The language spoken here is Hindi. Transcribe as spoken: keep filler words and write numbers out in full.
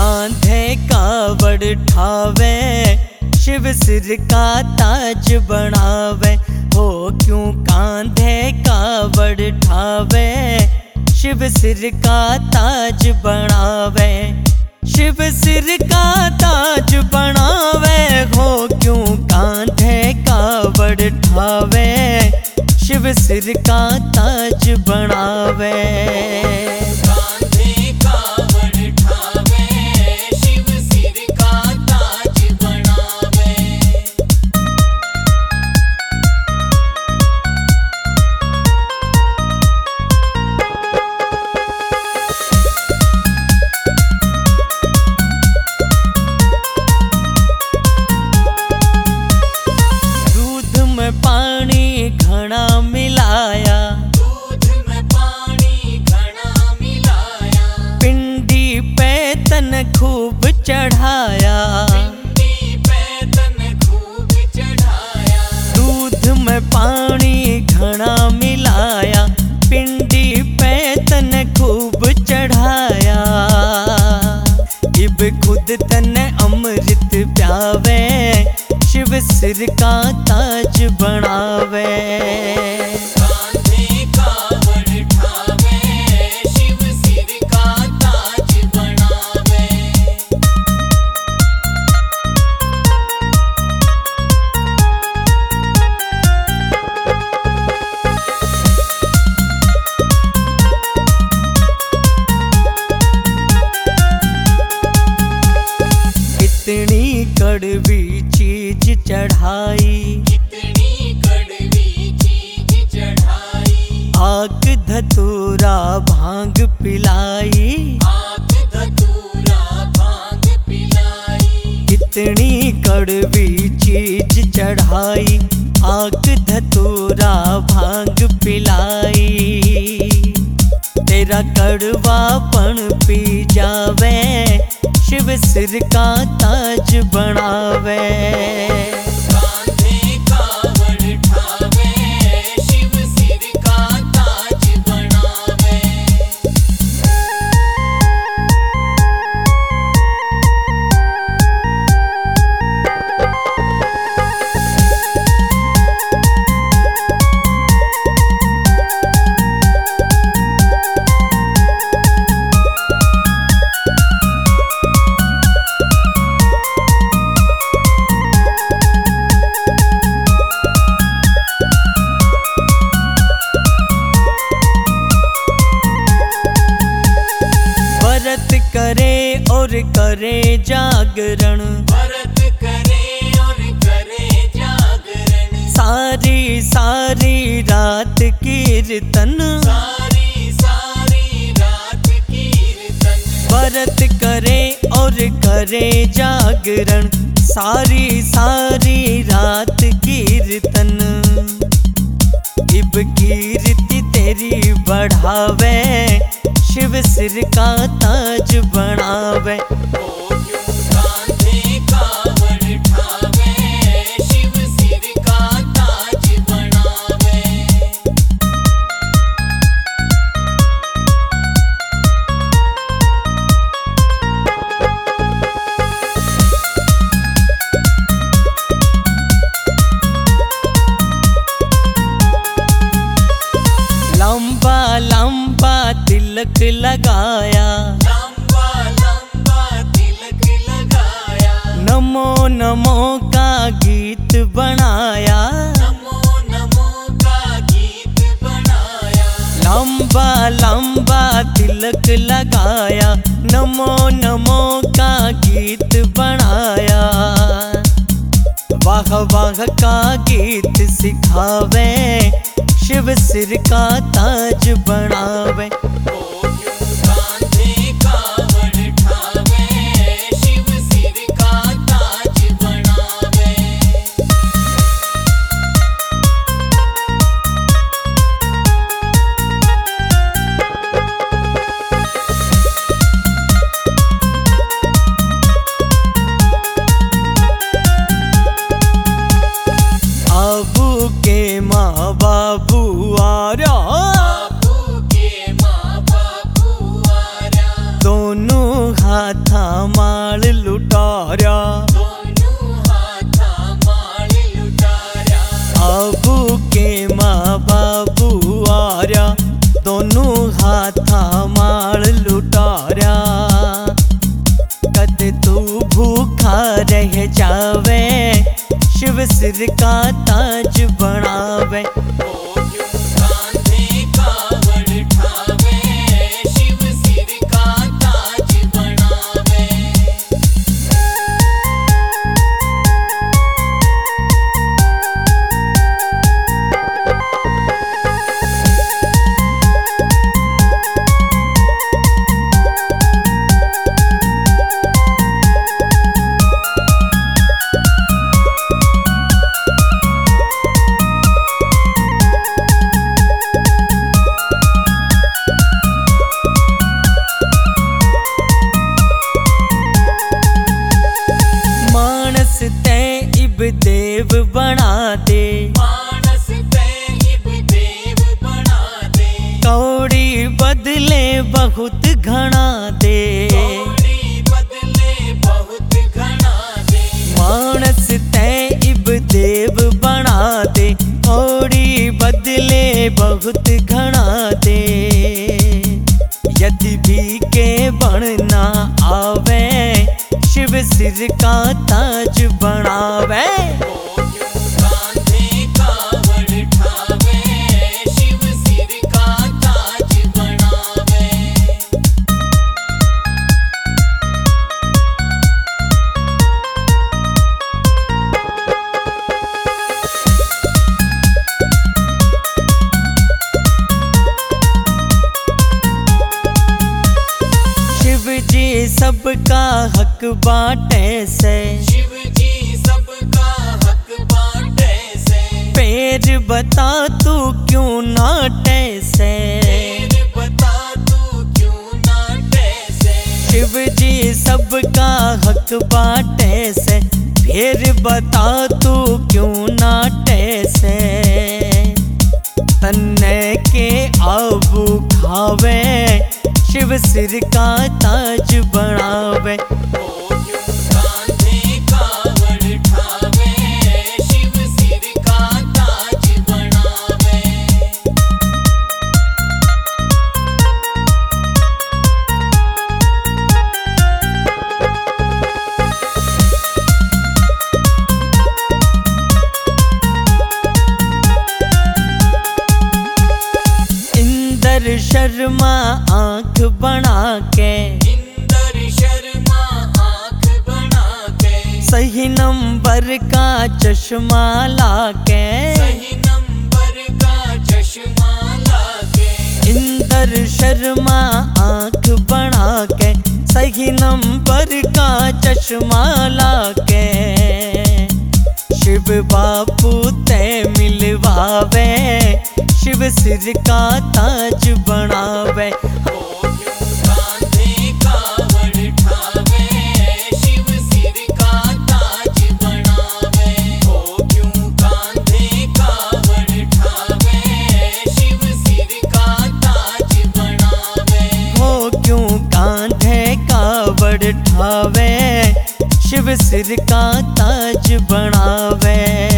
कांधे कावड़ ठावे, शिव सिर का ताज बनावे। हो क्यों कांधे कावड़ ठावे, शिव सिर का ताज बनावे। शिव सिर का ताज बनावे, हो क्यों कांधे कावड़ ठावे, शिव सिर का ताज बनावे। कांधे कावड़ ठावे, शिव सिर का ताज बनावे। पानी घना मिलाया, दूध में पानी घना मिलाया। पिंडी पे तन खूब चढ़ाया, पिंडी पे तन खूब चढ़ाया। दूध में पानी घना मिलाया, पिंडी पे तन खूब चढ़ाया। इब खुद तन अमृत प्यावे, शिव सिर का ताज बनावे। कांधे कावड़ ठावे, शिव सिर का ताज बनावे। कितनी कड़वी चीज चढ़ाई, कितनी कड़वी चीज चढ़ाई। आग धतूरा भांग पिलाई, आग धतूरा भांग पिलाई। कितनी कड़वी चीज चढ़ाई, आग धतूरा भांग पिलाई। तेरा कड़वापन पी जावे, शिव सिर का ताज बनावे। कांधे कावड़ ठावे, शिव सिर का ताज बनावे। व्रत करे और करे जागरण, व्रत करे और करे जागरण। सारी सारी रात कीर्तन, सारी सारी रात कीर्तन। व्रत करे और करे जागरण, सारी सारी रात कीर्तन। इब कीर्ति तेरी बढ़ावे, शिव सिर का ताज बनावे। ओ क्यों कांधे कावड़ ठावे, शिव सिर का ताज बनावे। लंबा लंबा तिलक लगाया, लंबा लंबा तिलक लगाया। नमो नमो का गीत बनाया, नमो नमो का गीत बनाया। लंबा लंबा तिलक लगाया, नमो नमो का गीत बनाया। वाह वाह का गीत सिखावे, शिव सिर का ताज बनावे। ओ क्यों कांधे कावड़ ठावे, शिव सिर का ताज बनावे। के माँ बाबू आरा, बाबू के माँ हाथा माल लुटारा, दोनों हाथा माल लुटारा। आबू के माँ बाबू आर्या, दोनों हाथा माल लुटारा। कद तू भूखा रह जावे, शिव सिर का ताज बनावे। ओ क्यों कांधे कावड़ ठावे, शिव सिर का ताज बनावे। मानस ते इब देव बना दे, मानस ते इब देव बना दे। कौड़ी बदले बहुत घना दे। कौड़ी बदले बहुत घना दे। मानस ते इब देव बना दे, कौड़ी बदले बहुत घना दे। यदि भी के बनना आवे, शिव सिर का ताज बनावे। ओ क्यों कांधे कावड़ ठावे, शिव सिर का ताज बनावे। शिव जी सबका हक बाटे से, शिव जी सबका हक बाटे से। पैर बता तू क्यों नाटे से। फिर बता तू क्यों नाटे से। शिव जी सबका हक बाटे से, फिर बता तू क्यों नाटे से। तन्ने के आबू खावे, शिव सिर का ताज बनावे। ओ क्यों कांधे कावड़ ठावे, शिव सिर का ताज बनावे। इंदर शर्मा आंख बना के, इंदर शर्मा आंख बना के। सही नंबर का चश्मा लाके। सही नंबर का चश्मा लाके। इंदर शर्मा आंख बना के, सही नंबर का चश्मा लाके। शिव बापू ते मिलवावे, शिव सिर का ताज बनावे। ओ क्यों कांधे कावड़ ठावे, शिव सिर का ताज बनावे। ओ क्यों कांधे कावड़ ठावे, शिव सिर का ताज बनावे। हो क्यों कांधे कावड़ ठावे, शिव सिर का ताज बनावे।